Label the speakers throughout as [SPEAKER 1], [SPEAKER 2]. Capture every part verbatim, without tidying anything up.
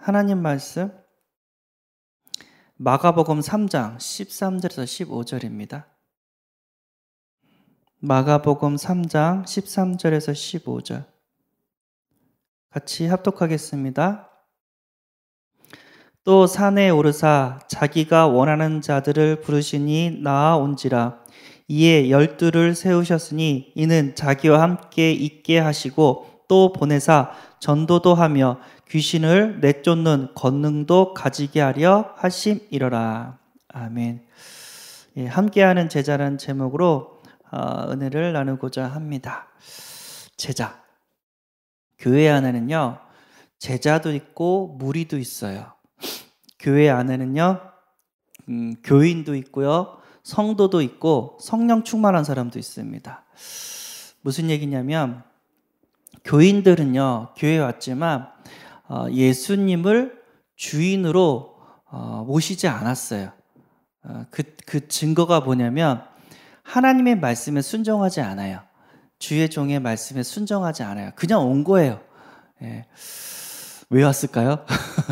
[SPEAKER 1] 하나님 말씀 마가복음 삼 장 십삼 절에서 십오 절입니다. 마가복음 삼 장 십삼 절에서 십오 절 같이 합독하겠습니다. 또 산에 오르사 자기가 원하는 자들을 부르시니 나아온지라. 이에 열두를 세우셨으니 이는 자기와 함께 있게 하시고 또 보내사 전도도 하며 귀신을 내쫓는 권능도 가지게 하려 하심이러라. 아멘. 예, 함께하는 제자라는 제목으로 어, 은혜를 나누고자 합니다. 제자. 교회 안에는요, 제자도 있고 무리도 있어요. 교회 안에는요, 음, 교인도 있고요, 성도도 있고 성령 충만한 사람도 있습니다. 무슨 얘기냐면 교인들은요, 교회에 왔지만 어, 예수님을 주인으로 어, 모시지 않았어요. 어, 그, 그 증거가 뭐냐면 하나님의 말씀에 순종하지 않아요. 주의 종의 말씀에 순종하지 않아요. 그냥 온 거예요. 예. 왜 왔을까요?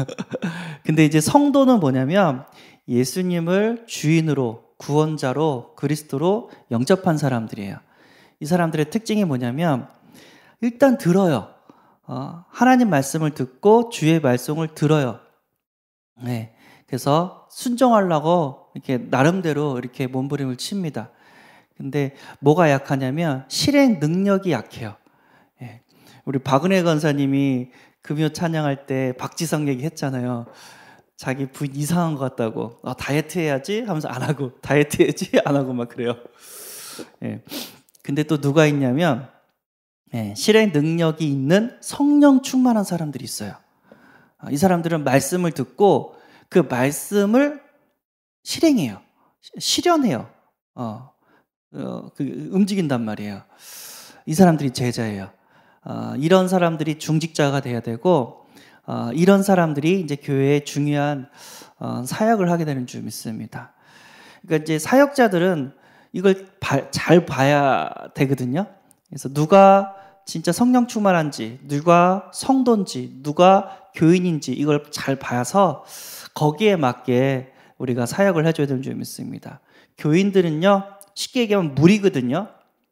[SPEAKER 1] 근데 이제 성도는 뭐냐면 예수님을 주인으로, 구원자로, 그리스도로 영접한 사람들이에요. 이 사람들의 특징이 뭐냐면 일단 들어요. 어, 하나님 말씀을 듣고 주의 말씀을 들어요. 네, 그래서 순종하려고 이렇게 나름대로 이렇게 몸부림을 칩니다. 근데 뭐가 약하냐면 실행 능력이 약해요. 예, 우리 박은혜 권사님이 금요 찬양할 때 박지성 얘기했잖아요. 자기 부인 이상한 것 같다고. 아, 다이어트 해야지 하면서 안 하고, 다이어트 해야지 안 하고 막 그래요. 예. 근데 또 누가 있냐면 예, 실행 능력이 있는 성령 충만한 사람들이 있어요. 아, 이 사람들은 말씀을 듣고 그 말씀을 실행해요. 실현해요. 어, 어, 그 움직인단 말이에요. 이 사람들이 제자예요. 어, 이런 사람들이 중직자가 돼야 되고 어, 이런 사람들이 이제 교회에 중요한 어, 사역을 하게 되는 줄 믿습니다. 그러니까 이제 사역자들은 이걸 바, 잘 봐야 되거든요. 그래서 누가 진짜 성령 충만한지, 누가 성도인지, 누가 교인인지 이걸 잘 봐서 거기에 맞게 우리가 사역을 해줘야 되는 줄 믿습니다. 교인들은요, 쉽게 얘기하면 무리거든요.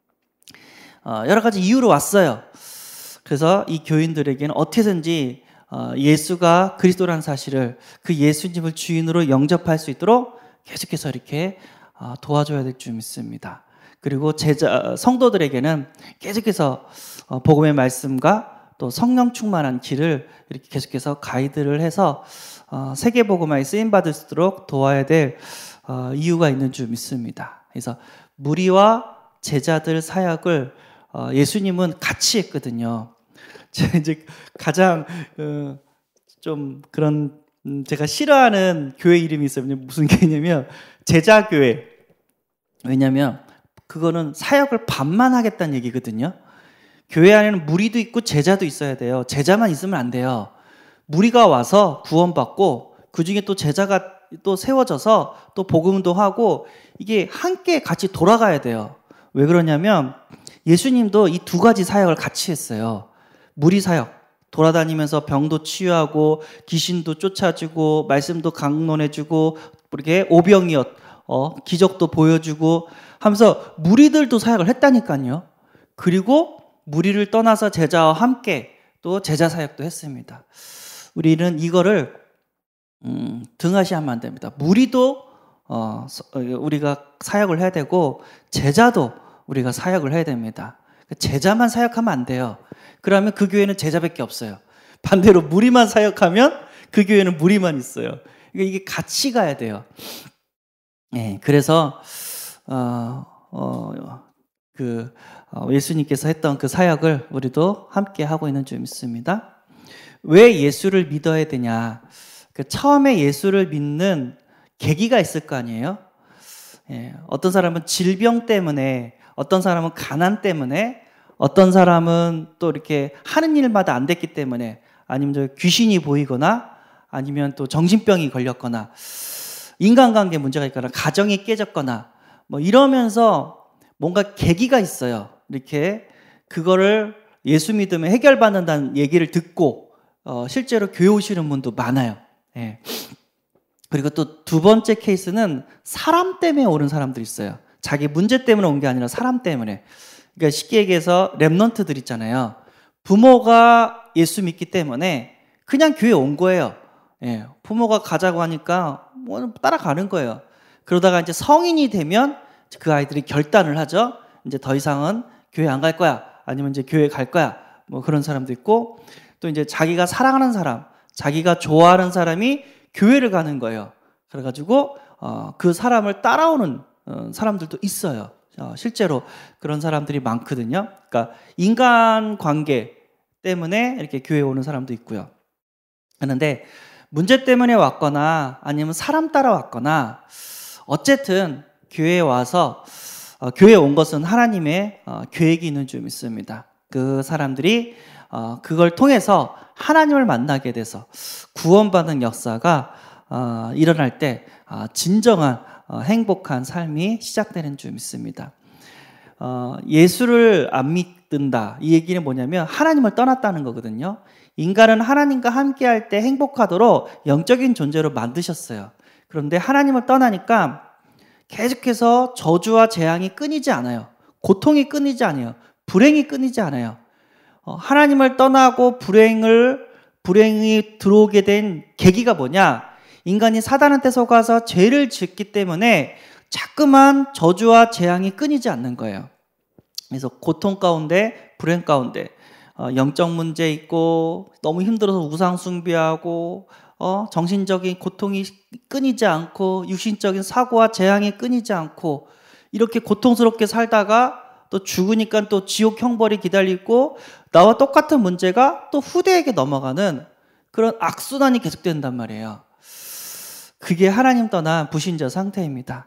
[SPEAKER 1] 어, 여러 가지 이유로 왔어요. 그래서 이 교인들에게는 어떻게든지 어, 예수가 그리스도라는 사실을, 그 예수님을 주인으로 영접할 수 있도록 계속해서 이렇게 어, 도와줘야 될 줄 믿습니다. 그리고 제자 성도들에게는 계속해서 어, 복음의 말씀과 또 성령 충만한 길을 이렇게 계속해서 가이드를 해서 어, 세계 복음화에 쓰임 받을 수 있도록 도와야 될 어, 이유가 있는 줄 믿습니다. 그래서 무리와 제자들 사역을 어, 예수님은 같이 했거든요. 제가 이제 가장 어, 좀 그런 음, 제가 싫어하는 교회 이름이 있어요. 무슨 교회냐면 제자교회. 왜냐하면 그거는 사역을 반만 하겠다는 얘기거든요. 교회 안에는 무리도 있고 제자도 있어야 돼요. 제자만 있으면 안 돼요. 무리가 와서 구원받고 그 중에 또 제자가 또 세워져서 또 복음도 하고 이게 함께 같이 돌아가야 돼요. 왜 그러냐면 예수님도 이 두 가지 사역을 같이 했어요. 무리 사역, 돌아다니면서 병도 치유하고 귀신도 쫓아주고 말씀도 강론해주고 이렇게 오병이어 어, 기적도 보여주고 하면서 무리들도 사역을 했다니까요. 그리고 무리를 떠나서 제자와 함께 또 제자 사역도 했습니다. 우리는 이거를 음, 등하시하면 안 됩니다. 무리도 어, 우리가 사역을 해야 되고 제자도 우리가 사역을 해야 됩니다. 제자만 사역하면 안 돼요. 그러면 그 교회는 제자밖에 없어요. 반대로 무리만 사역하면 그 교회는 무리만 있어요. 이게 같이 가야 돼요. 네, 그래서 어, 어, 그 어, 예수님께서 했던 그 사역을 우리도 함께 하고 있는 줄 믿습니다. 왜 예수를 믿어야 되냐? 그 처음에 예수를 믿는 계기가 있을 거 아니에요? 예, 어떤 사람은 질병 때문에, 어떤 사람은 가난 때문에, 어떤 사람은 또 이렇게 하는 일마다 안 됐기 때문에, 아니면 저 귀신이 보이거나, 아니면 또 정신병이 걸렸거나, 인간관계 문제가 있거나, 가정이 깨졌거나, 뭐 이러면서 뭔가 계기가 있어요. 이렇게 그거를 예수 믿으면 해결받는다는 얘기를 듣고 어, 실제로 교회 오시는 분도 많아요. 예. 그리고 또 두 번째 케이스는 사람 때문에 오는 사람들이 있어요. 자기 문제 때문에 온 게 아니라 사람 때문에. 그러니까 쉽게 얘기해서 랩런트들 있잖아요. 부모가 예수 믿기 때문에 그냥 교회 온 거예요. 예. 부모가 가자고 하니까 뭐 따라가는 거예요. 그러다가 이제 성인이 되면 그 아이들이 결단을 하죠. 이제 더 이상은 교회 안 갈 거야. 아니면 이제 교회 갈 거야. 뭐 그런 사람도 있고, 또 이제 자기가 사랑하는 사람, 자기가 좋아하는 사람이 교회를 가는 거예요. 그래가지고 어, 그 사람을 따라오는 어, 사람들도 있어요. 어, 실제로 그런 사람들이 많거든요. 그러니까 인간 관계 때문에 이렇게 교회에 오는 사람도 있고요. 그런데 문제 때문에 왔거나 아니면 사람 따라 왔거나 어쨌든 교회에 와서 어, 교회에 온 것은 하나님의 어, 계획이 있는 줄 믿습니다. 그 사람들이 어, 그걸 통해서 하나님을 만나게 돼서 구원받는 역사가 어, 일어날 때 어, 진정한 어, 행복한 삶이 시작되는 줄 믿습니다. 어, 예수를 안 믿는다, 이 얘기는 뭐냐면 하나님을 떠났다는 거거든요. 인간은 하나님과 함께 할 때 행복하도록 영적인 존재로 만드셨어요. 그런데 하나님을 떠나니까 계속해서 저주와 재앙이 끊이지 않아요. 고통이 끊이지 않아요. 불행이 끊이지 않아요. 어, 하나님을 떠나고 불행을, 불행이 들어오게 된 계기가 뭐냐? 인간이 사단한테 속아서 죄를 짓기 때문에 자꾸만 저주와 재앙이 끊이지 않는 거예요. 그래서 고통 가운데, 불행 가운데, 어, 영적 문제 있고, 너무 힘들어서 우상 숭배하고, 어, 정신적인 고통이 끊이지 않고, 육신적인 사고와 재앙이 끊이지 않고, 이렇게 고통스럽게 살다가 또 죽으니까 또 지옥 형벌이 기다리고, 나와 똑같은 문제가 또 후대에게 넘어가는 그런 악순환이 계속된단 말이에요. 그게 하나님 떠난 불신자 상태입니다.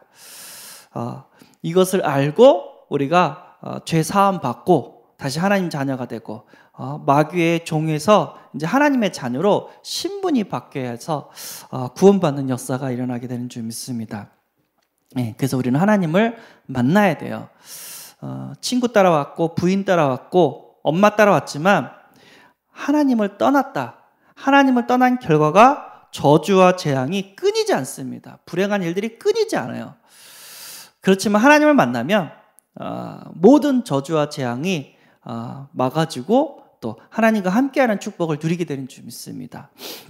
[SPEAKER 1] 어, 이것을 알고 우리가 어, 죄 사함 받고 다시 하나님 자녀가 되고 어, 마귀의 종에서 이제 하나님의 자녀로 신분이 바뀌어야 해서 어, 구원받는 역사가 일어나게 되는 줄 믿습니다. 네, 그래서 우리는 하나님을 만나야 돼요. 어, 친구 따라왔고 부인 따라왔고 엄마 따라왔지만 하나님을 떠났다. 하나님을 떠난 결과가 저주와 재앙이 끊이지 않습니다. 불행한 일들이 끊이지 않아요. 그렇지만 하나님을 만나면 어, 모든 저주와 재앙이 어, 막아지고 또 하나님과 함께하는 축복을 누리게 되는 줄 믿습니다.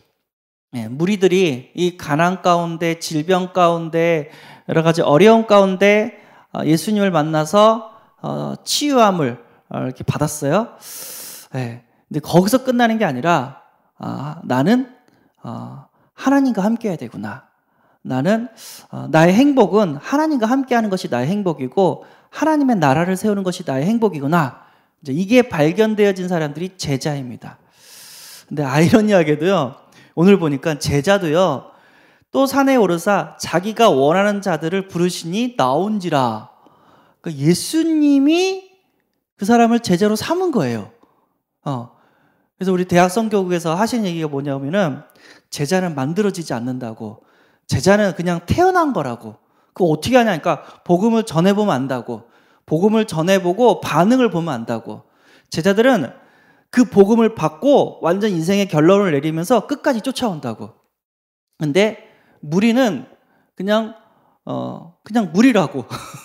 [SPEAKER 1] 네, 무리들이 이 가난 가운데, 질병 가운데, 여러 가지 어려움 가운데 어, 예수님을 만나서 어, 치유함을 어, 이렇게 받았어요. 네, 근데 거기서 끝나는 게 아니라 아, 나는 어, 하나님과 함께해야 되구나. 나는 어, 나의 행복은 하나님과 함께하는 것이 나의 행복이고 하나님의 나라를 세우는 것이 나의 행복이구나. 이제 이게 발견되어진 사람들이 제자입니다. 근데 아이러니하게도요, 오늘 보니까 제자도요, 또 산에 오르사 자기가 원하는 자들을 부르시니 나온지라. 그러니까 예수님이 그 사람을 제자로 삼은 거예요. 어. 그래서 우리 대학성교국에서 하신 얘기가 뭐냐면은 제자는 만들어지지 않는다고. 제자는 그냥 태어난 거라고. 그거 어떻게 하냐니까 복음을 전해보면 안다고. 복음을 전해보고 반응을 보면 안다고. 제자들은 그 복음을 받고 완전 인생의 결론을 내리면서 끝까지 쫓아온다고. 근데 무리는 그냥 어 그냥 무리라고.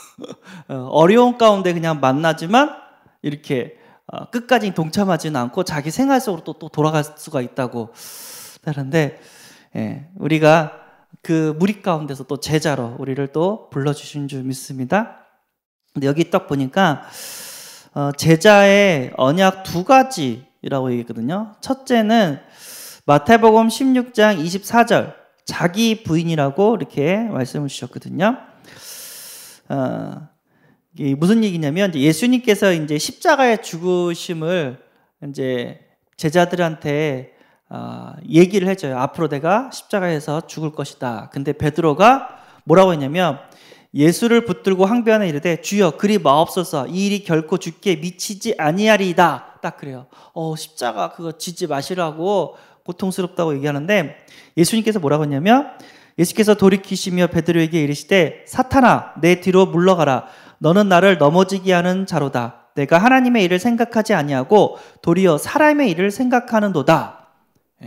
[SPEAKER 1] 어려운 가운데 그냥 만나지만 이렇게 어, 끝까지 동참하지는 않고 자기 생활 속으로 또, 또 돌아갈 수가 있다고 하는데, 예, 우리가 그 무리 가운데서 또 제자로 우리를 또 불러주신 줄 믿습니다. 근데 여기 딱 보니까 어, 제자의 언약 두 가지라고 얘기했거든요. 첫째는 마태복음 십육 장 이십사 절 자기 부인이라고 이렇게 말씀을 주셨거든요. 어, 이게 무슨 얘기냐면 이제 예수님께서 이제 십자가의 죽으심을 이제 제자들한테 어, 얘기를 해줘요. 앞으로 내가 십자가에서 죽을 것이다. 근데 베드로가 뭐라고 했냐면 예수를 붙들고 항변하여 이르되 주여 그리 마옵소서 이 일이 결코 주께 미치지 아니하리이다. 딱 그래요. 어, 십자가 그거 지지 마시라고 고통스럽다고 얘기하는데 예수님께서 뭐라고 했냐면 예수께서 돌이키시며 베드로에게 이르시되 사탄아 내 뒤로 물러가라. 너는 나를 넘어지게 하는 자로다. 내가 하나님의 일을 생각하지 아니하고 도리어 사람의 일을 생각하는도다.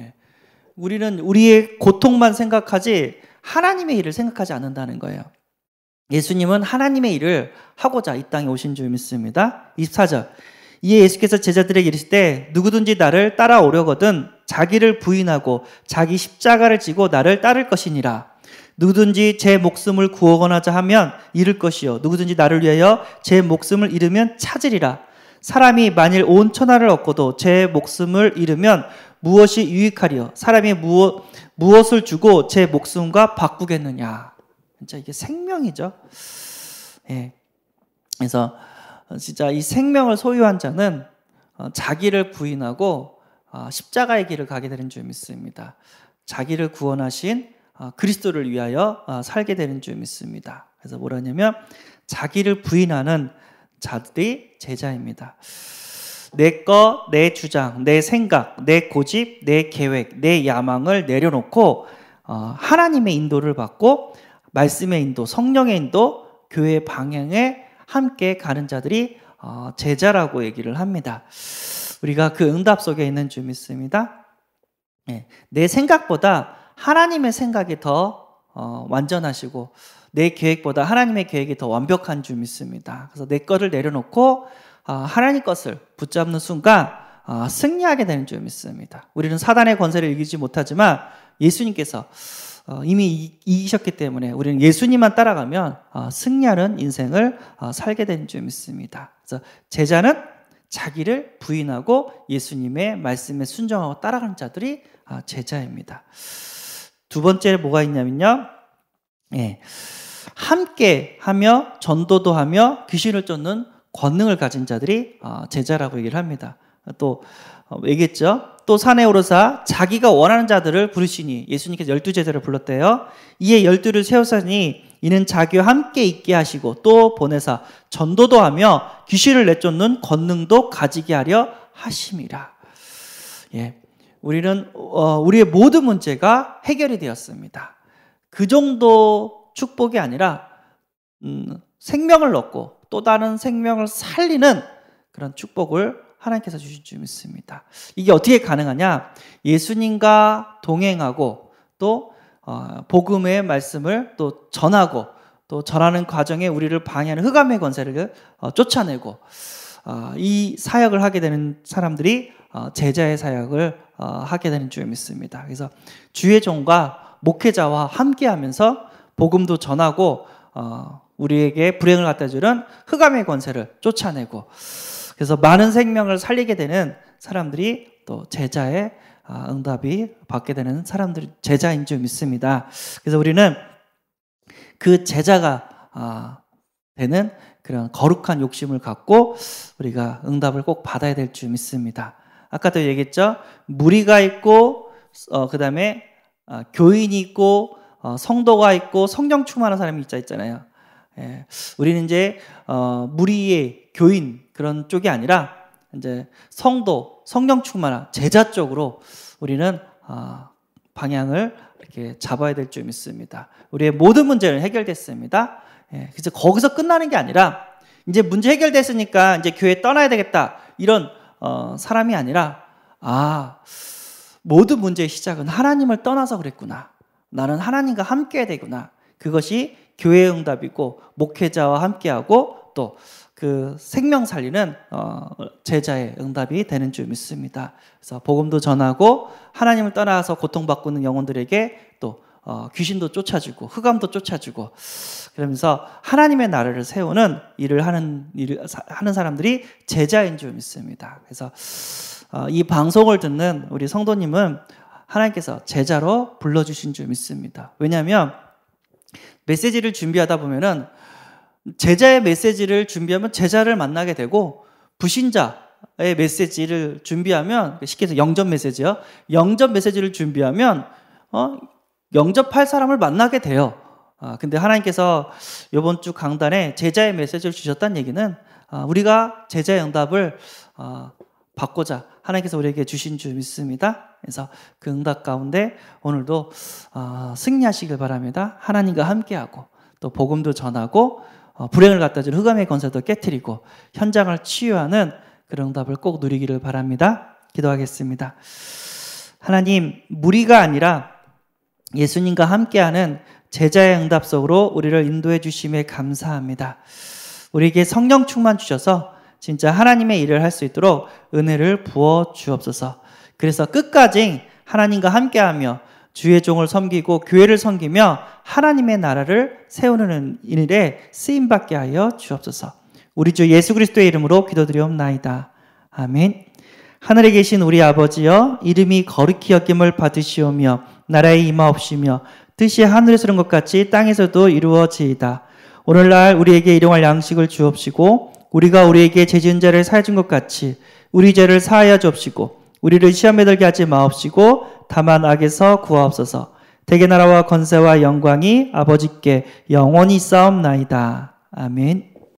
[SPEAKER 1] 우리는 우리의 고통만 생각하지 하나님의 일을 생각하지 않는다는 거예요. 예수님은 하나님의 일을 하고자 이 땅에 오신 줄 믿습니다. 이십사 절. 이에 예수께서 제자들에게 이르시되 누구든지 나를 따라오려거든 자기를 부인하고 자기 십자가를 지고 나를 따를 것이니라. 누구든지 제 목숨을 구원하자 하면 잃을 것이요 누구든지 나를 위하여 제 목숨을 잃으면 찾으리라. 사람이 만일 온 천하를 얻고도 제 목숨을 잃으면 무엇이 유익하리요? 사람이 무엇, 무엇을 주고 제 목숨과 바꾸겠느냐? 진짜 이게 생명이죠. 예. 그래서 진짜 이 생명을 소유한 자는 자기를 부인하고 십자가의 길을 가게 되는 줄 믿습니다. 자기를 구원하신 그리스도를 위하여 살게 되는 줄 믿습니다. 그래서 뭐라냐면 자기를 부인하는 자들이 제자입니다. 내 것, 내 주장, 내 생각, 내 고집, 내 계획, 내 야망을 내려놓고 하나님의 인도를 받고 말씀의 인도, 성령의 인도, 교회의 방향에 함께 가는 자들이 제자라고 얘기를 합니다. 우리가 그 응답 속에 있는 줄 믿습니다. 내 생각보다 하나님의 생각이 더 완전하시고 내 계획보다 하나님의 계획이 더 완벽한 줄 믿습니다. 그래서 내 것을 내려놓고 하나님 것을 붙잡는 순간 승리하게 되는 줄 믿습니다. 우리는 사단의 권세를 이기지 못하지만 예수님께서 이미 이기셨기 때문에 우리는 예수님만 따라가면 승리하는 인생을 살게 되는 줄 믿습니다. 그래서 제자는 자기를 부인하고 예수님의 말씀에 순종하고 따라가는 자들이 제자입니다. 두 번째 뭐가 있냐면요. 예, 함께 하며 전도도 하며 귀신을 쫓는 권능을 가진 자들이 제자라고 얘기를 합니다. 또 얘기했죠. 또 산에 오르사 자기가 원하는 자들을 부르시니 예수님께서 열두 제자를 불렀대요. 이에 열두를 세우사니 이는 자기와 함께 있게 하시고 또 보내사 전도도 하며 귀신을 내쫓는 권능도 가지게 하려 하심이라. 예, 우리는 어, 우리의 모든 문제가 해결이 되었습니다. 그 정도 축복이 아니라 음, 생명을 얻고 또 다른 생명을 살리는 그런 축복을 하나님께서 주실 줄 믿습니다. 이게 어떻게 가능하냐? 예수님과 동행하고 또 어, 복음의 말씀을 또 전하고 또 전하는 과정에 우리를 방해하는 흑암의 권세를 어, 쫓아내고 어, 이 사역을 하게 되는 사람들이 어, 제자의 사역을 어, 하게 되는 줄 믿습니다. 그래서 주의 종과 목회자와 함께하면서 복음도 전하고 어, 우리에게 불행을 갖다 주는 흑암의 권세를 쫓아내고 그래서 많은 생명을 살리게 되는 사람들이 또 제자의 응답이 받게 되는 사람들이 제자인 줄 믿습니다. 그래서 우리는 그 제자가 되는 그런 거룩한 욕심을 갖고 우리가 응답을 꼭 받아야 될 줄 믿습니다. 아까도 얘기했죠. 무리가 있고 어, 그 다음에 어, 교인이 있고 어, 성도가 있고 성령 충만한 사람이 있자 있잖아요. 예, 우리는 이제 어, 무리의 교인 그런 쪽이 아니라 이제 성도, 성령 충만한 제자 쪽으로 우리는 어, 방향을 이렇게 잡아야 될 줄 믿습니다. 우리의 모든 문제는 해결됐습니다. 예, 그래서 거기서 끝나는 게 아니라 이제 문제 해결됐으니까 이제 교회 떠나야 되겠다 이런 어, 사람이 아니라 아 모든 문제의 시작은 하나님을 떠나서 그랬구나. 나는 하나님과 함께해야 되구나. 그것이 교회의 응답이고 목회자와 함께하고 또 그 생명 살리는 어, 제자의 응답이 되는 줄 믿습니다. 그래서 복음도 전하고 하나님을 떠나서 고통받고 있는 영혼들에게 또 어, 귀신도 쫓아주고 흑암도 쫓아주고 그러면서 하나님의 나라를 세우는 일을 하는 일을 하는 사람들이 제자인 줄 믿습니다. 그래서 어, 이 방송을 듣는 우리 성도님은 하나님께서 제자로 불러주신 줄 믿습니다. 왜냐하면 메시지를 준비하다 보면은 제자의 메시지를 준비하면 제자를 만나게 되고 불신자의 메시지를 준비하면 쉽게 해서 영접 메시지요. 영접 메시지를 준비하면 어, 영접할 사람을 만나게 돼요. 아, 근데 하나님께서 이번 주 강단에 제자의 메시지를 주셨다는 얘기는 아, 우리가 제자의 응답을 아, 받고자 하나님께서 우리에게 주신 줄 믿습니다. 그래서 그 응답 가운데 오늘도 아, 승리하시길 바랍니다. 하나님과 함께하고 또 복음도 전하고 어, 불행을 갖다 준 흑암의 권세도 깨트리고 현장을 치유하는 그런 응답을 꼭 누리기를 바랍니다. 기도하겠습니다. 하나님, 무리가 아니라 예수님과 함께하는 제자의 응답 속으로 우리를 인도해 주심에 감사합니다. 우리에게 성령 충만 주셔서 진짜 하나님의 일을 할 수 있도록 은혜를 부어 주옵소서. 그래서 끝까지 하나님과 함께하며 주의 종을 섬기고 교회를 섬기며 하나님의 나라를 세우는 일에 쓰임받게 하여 주옵소서. 우리 주 예수 그리스도의 이름으로 기도드리옵나이다. 아멘. 하늘에 계신 우리 아버지여, 이름이 거룩히 여김을 받으시오며 나라에 임하옵시며 뜻이 하늘에서 이룬 것 같이 땅에서도 이루어지이다. 오늘날 우리에게 일용할 양식을 주옵시고 우리가 우리에게 죄 지은 자를 사해 준 것 같이 우리 죄를 사하여 주옵시고 우리를 시험에 들게 하지 마옵시고 다만 악에서 구하옵소서. 대개 나라와 권세와 영광이 아버지께 영원히 있사옵나이다. 아멘.